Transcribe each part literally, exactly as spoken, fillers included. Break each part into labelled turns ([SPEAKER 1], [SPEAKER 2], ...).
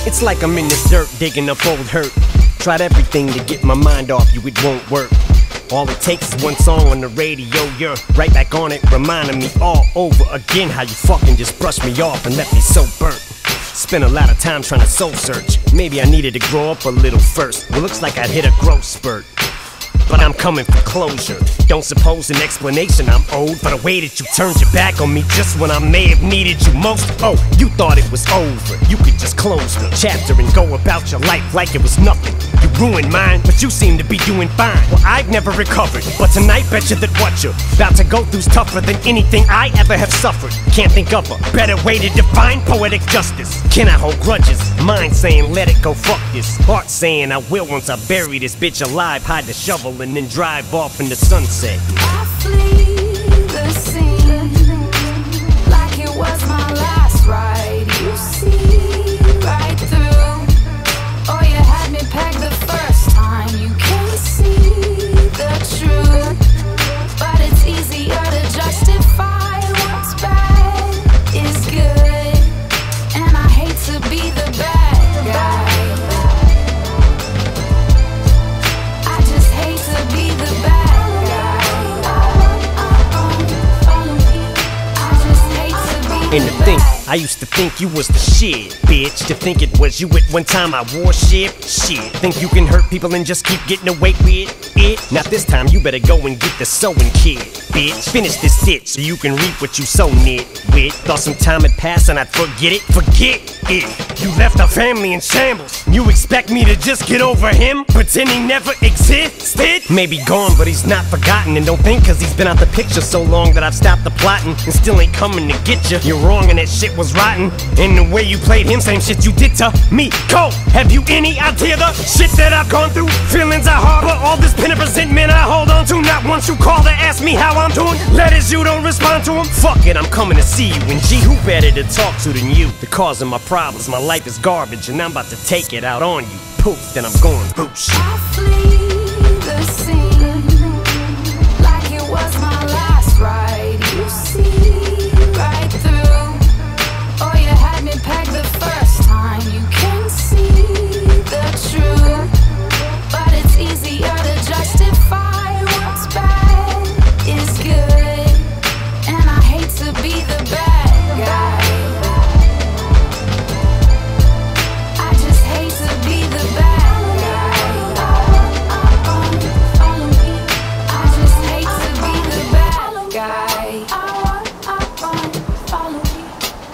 [SPEAKER 1] It's like I'm in this dirt digging up old hurt. Tried everything to get my mind off you, it won't work. All it takes is one song on the radio, you're right back on it, reminding me all over again how you fucking just brushed me off and left me so burnt. Spent a lot of time trying to soul search. Maybe I needed to grow up a little first. Well, looks like I hit a growth spurt, but I'm coming for closure. Don't suppose an explanation I'm owed for the way that you turned your back on me just when I may have needed you most. Oh, you thought it was over, you could just close the chapter and go about your life like it was nothing. You ruined mine, but you seem to be doing fine. Well, I've never recovered, but tonight bet you that what you're about to go through's tougher than anything I ever have suffered. Can't think of a better way to define poetic justice. Can I hold grudges? Mind saying let it go, fuck this. Heart saying I will once I bury this bitch alive, hide the shovel and then drive off in the sunset.
[SPEAKER 2] I flee the scene like it was my last ride. You see right through. Oh, you had me pegged the first time. You can't see the truth, but it's easier to justify what's bad is good. And I hate to be the bad guy. I just hate to be the bad
[SPEAKER 1] And to think, I used to think you was the shit, bitch. To think it was you at one time I wore shit. Shit, think you can hurt people and just keep getting away with it? Not this time, you better go and get the sewing kit, bitch. Finish this ditch so you can reap what you sown it with. Thought some time had passed and I'd forget it, forget it. You left our family in shambles. You expect me to just get over him? Pretend he never existed? Maybe gone, but he's not forgotten. And don't think cause he's been out the picture so long that I've stopped the plotting and still ain't coming to get you. You're wrong and that shit was rotten. And the way you played him, same shit you did to me. Cole, have you any idea the shit that I've gone through? Feelings I harbor, all this pin of resentment I hold on to. Not once you call to ask me how I'm doing. Letters you don't respond to them. Fuck it, I'm coming to see you. And gee, who better to talk to than you? The cause of my problems, my life is garbage, and I'm about to take it out on you. Poof, then I'm going boosh.
[SPEAKER 2] I flee the scene like it was my last ride. You see right through. Oh, you had me pegged the first time. You can see the truth, but it's easier to justify what's bad is good. And I hate to be the bad guy. I just hate to be the bad guy. Follow me. I just hate to be the bad guy. Follow me.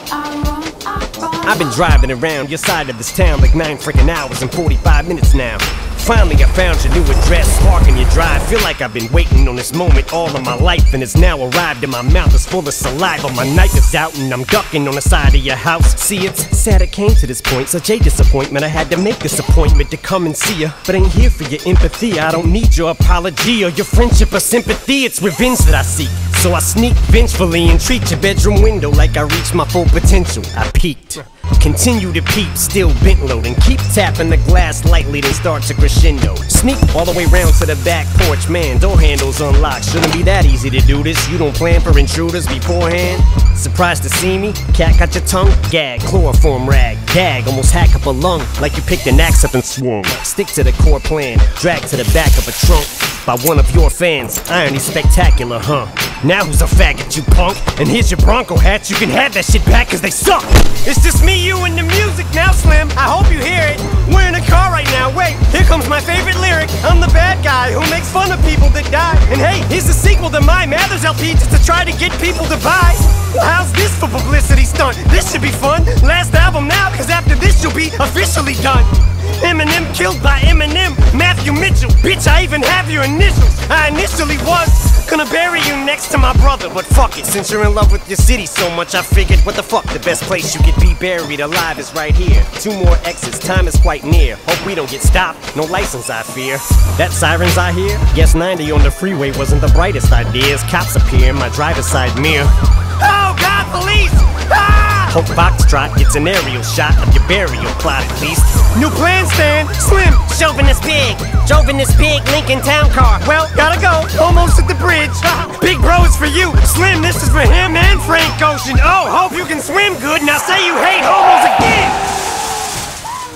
[SPEAKER 2] I run, I run.
[SPEAKER 1] I've been driving around your side of this town like nine freaking hours and forty-five minutes now. Finally I found your new address, parking your drive. Feel like I've been waiting on this moment all of my life, and it's now arrived and my mouth is full of saliva. My knife is out and I'm ducking on the side of your house. See, it's sad it came to this point, such a disappointment. I had to make this appointment to come and see ya, but ain't here for your empathy. I don't need your apology or your friendship or sympathy. It's revenge that I seek, so I sneak vengefully and treat your bedroom window like I reached my full potential. I peaked. Continue to peep, still bent low, and keep tapping the glass lightly, then start to crescendo. Sneak all the way round to the back porch, man, door handles unlocked. Shouldn't be that easy to do this, you don't plan for intruders beforehand. Surprised to see me? Cat got your tongue? Gag, chloroform rag, gag, almost hack up a lung, like you picked an axe up and swung. Stick to the core plan, drag to the back of a trunk by one of your fans. Irony spectacular, huh? Now who's a faggot, you punk? And here's your Bronco hats, you can have that shit back cause they suck. It's just me, you, and the music now, Slim. I hope you hear it. We're in a car right now, wait, here comes my favorite lyric. I'm the bad guy who makes fun of people that die. And hey, here's the sequel to my Mathers L P just to try to get people to buy. How's this for publicity stunt? This should be fun. Last album now, cause after this you'll be officially done. Eminem killed by Eminem, Matthew Mitchell. Bitch, I even have your initials. I initially was gonna bury you next to my brother, but fuck it. Since you're in love with your city so much, I figured, what the fuck, the best place you could be buried alive is right here. Two more exits, time is quite near. Hope we don't get stopped, no license I fear. That sirens I hear? Guess ninety on the freeway wasn't the brightest idea as cops appear in my driver's side mirror. Oh God, police! Ah! Hope Foxtrot gets an aerial shot of your burial plot at least. New plan, Stan. Slim, chauvinist pig. Drove in this big Lincoln town car. Well, gotta go. Almost at the bridge. Big bro is for you. Slim, this is for him and Frank Ocean. Oh, hope you can swim good. Now say you hate homos again.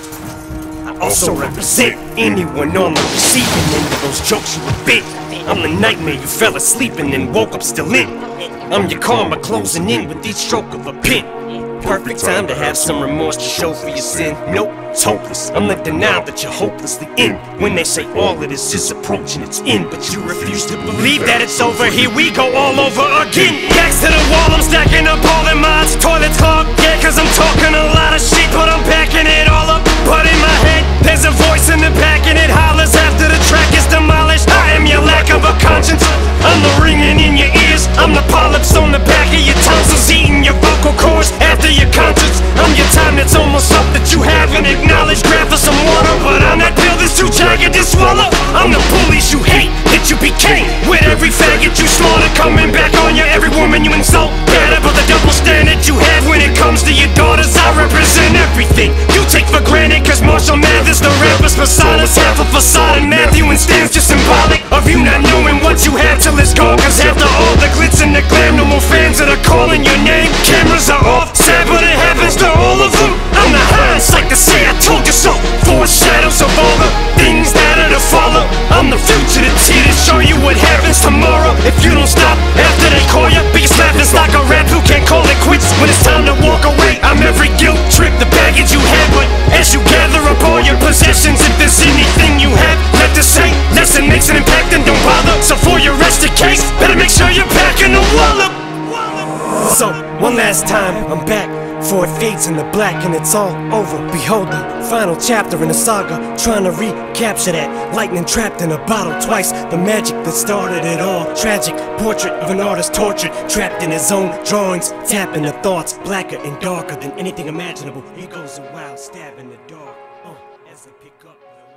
[SPEAKER 1] also represent anyone on the receiving end of those jokes you a bit. I'm the nightmare you fell asleep and then woke up still in. I'm your karma closing in with each stroke of a pen. Perfect time to have some remorse to show for your sin. Nope, it's hopeless. I'm the denial that you're hopelessly in. When they say all of this is approaching its end, but you refuse to believe that it's over. Here we go all over again. Backs to the wall, I'm stacking up all the mods. Toilets clogged, yeah, cause I'm talking a lot of shit, but I'm backing it all up. But in my head, there's a voice in the back and it hollers after the track is demolished. I am your lack of a conscience. I'm the ringing in your ears. I'm the polyps on the back of your tonsils, eating your vocal cords after your conscience. I'm your time that's almost up that you haven't acknowledged. Grab for some water, but I'm that pill that's too jagged to swallow. I'm the bullies you hate that you became, with every faggot you slaughter coming back on you. Every woman you insult, bad about the double standard you have when it comes to your daughters. I represent everything you take for granted, cause Marshall Mathers, the rapper's persona, is half a facade, and Matthew and Stan's just symbolic of you not knowing what you have till it's gone. Cause after all the glitz and the glam, no more fans that are calling your name. Cameras are off, sad but it happens to all of them. I'm the hindsight to say I told you so, foreshadows of all the things that are to follow. I'm the future that's here to show you what happens tomorrow if you don't stop after they call you. Biggest laughing stock a rap who can't call it quits when it's time to walk away. I'm every guilt trip, the baggage you had, but as you gather up all your possessions, if there's anything you have left to say, lesson makes an impact and don't bother. So for your rest of case, better make sure you're packing the wallop. So, one last time, I'm back, for it fades in the black and it's all over. Behold the final chapter in the saga, trying to recapture that lightning trapped in a bottle twice. The magic that started it all. Tragic portrait of an artist tortured, trapped in his own drawings, tapping the thoughts, blacker and darker than anything imaginable. Here goes a wild stab in the dark, uh, as I pick up.